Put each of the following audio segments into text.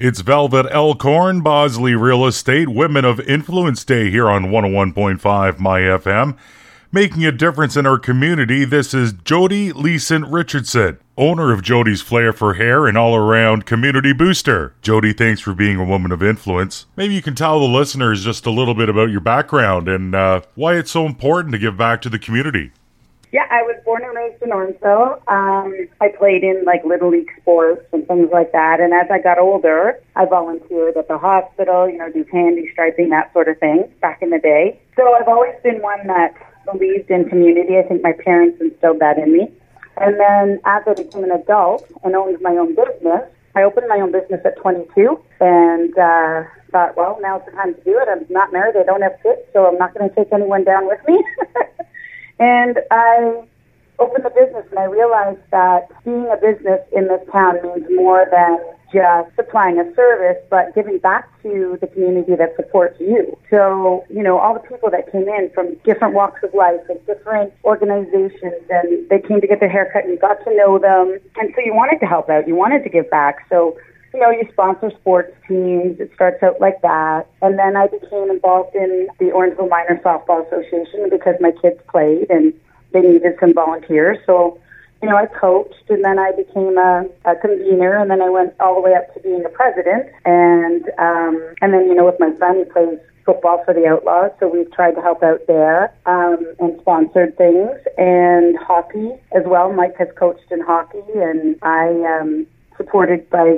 It's Velvet Elkhorn, Bosley Real Estate, Women of Influence Day here on 101.5 My FM. Making a difference in our community, this is Jody Leeson Richardson, owner of Jody's Flair for Hair and all-around community booster. Jody, thanks for being a woman of influence. Maybe you can tell the listeners just a little bit about your background and why it's so important to give back to the community. Yeah, I was born and raised in Orangeville. I played in Little League sports and things like that. And as I got older, I volunteered at the hospital, do candy striping, that sort of thing back in the day. So I've always been one that believed in community. I think my parents instilled that in me. And then as I became an adult and owned my own business, I opened my own business at 22 and thought, well, now's the time to do it. I'm not married. I don't have kids, so I'm not going to take anyone down with me. And I opened the business, and I realized that being a business in this town means more than just supplying a service, but giving back to the community that supports you. So, all the people that came in from different walks of life and different organizations, and they came to get their hair cut, and you got to know them. And so you wanted to help out. You wanted to give back. So, you sponsor sports teams. It starts out like that. And then I became involved in the Orangeville Minor Softball Association because my kids played and they needed some volunteers. So, I coached, and then I became a convener, and then I went all the way up to being a president. And then, with my son, he plays football for the Outlaws, so we've tried to help out there and sponsored things. And hockey as well. Mike has coached in hockey, and I supported by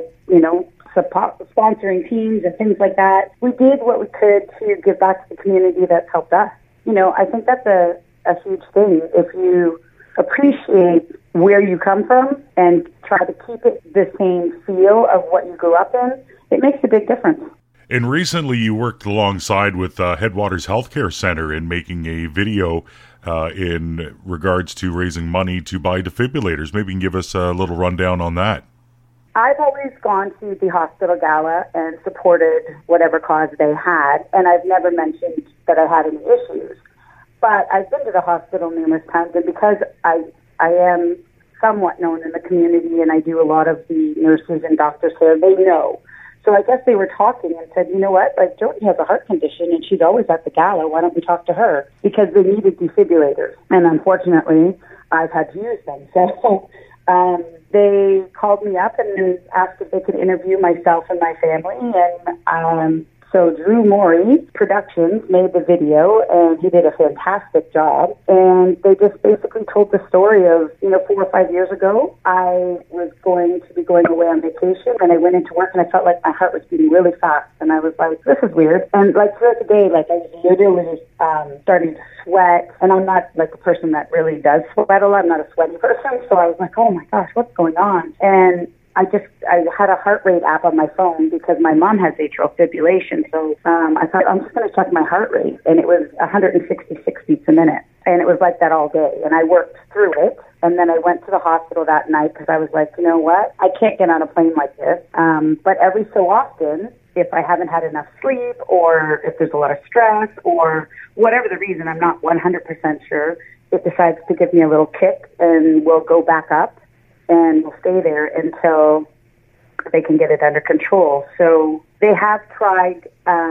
sponsoring teams and things like that. We did what we could to give back to the community that's helped us. I think that's a huge thing. If you appreciate where you come from and try to keep it the same feel of what you grew up in, it makes a big difference. And recently you worked alongside with Headwaters Healthcare Center in making a video in regards to raising money to buy defibrillators. Maybe you can give us a little rundown on that. I've always gone to the hospital gala and supported whatever cause they had, and I've never mentioned that I had any issues. But I've been to the hospital numerous times, and because I am somewhat known in the community and I do a lot of the nurses and doctors here, they know. So I guess they were talking and said, you know what, Jody has a heart condition and she's always at the gala. Why don't we talk to her? Because they needed defibrillators. And unfortunately, I've had to use them. So they called me up and asked if they could interview myself and my family. And so Drew Morey Productions made the video, and he did a fantastic job. And they just basically told the story of, 4 or 5 years ago, I was going to be going away on vacation, and I went into work, and I felt like my heart was beating really fast. And I was like, this is weird. And throughout the day, I was literally starting to sweat. And I'm not the person that really does sweat a lot. I'm not a sweaty person. So I was like, oh my gosh, what's going on? And I had a heart rate app on my phone because my mom has atrial fibrillation. So I thought, I'm just going to check my heart rate. And it was 166 beats a minute. And it was like that all day. And I worked through it. And then I went to the hospital that night because I was like, you know what? I can't get on a plane like this. But every so often, if I haven't had enough sleep or if there's a lot of stress or whatever the reason, I'm not 100% sure, it decides to give me a little kick and we'll go back up. And we'll stay there until they can get it under control. So they have tried,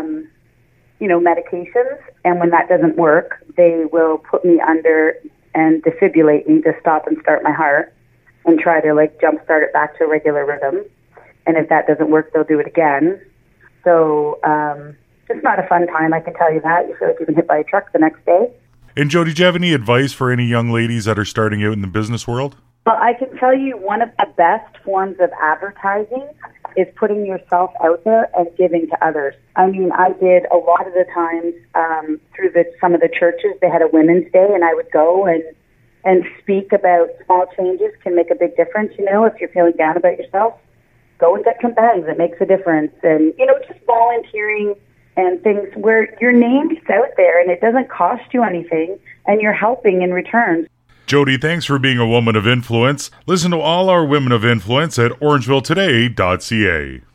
medications, and when that doesn't work, they will put me under and defibrillate me to stop and start my heart and try to jumpstart it back to a regular rhythm. And if that doesn't work, they'll do it again. So it's not a fun time, I can tell you that. You feel like you've been hit by a truck the next day. And Jody, do you have any advice for any young ladies that are starting out in the business world? Well, I can tell you one of the best forms of advertising is putting yourself out there and giving to others. I mean, I did a lot of the times through some of the churches. They had a Women's Day, and I would go and speak about small changes can make a big difference. If you're feeling down about yourself, go and get some bags. It makes a difference. And, just volunteering and things where your name is out there and it doesn't cost you anything and you're helping in return. Jody, thanks for being a woman of influence. Listen to all our women of influence at orangevilletoday.ca.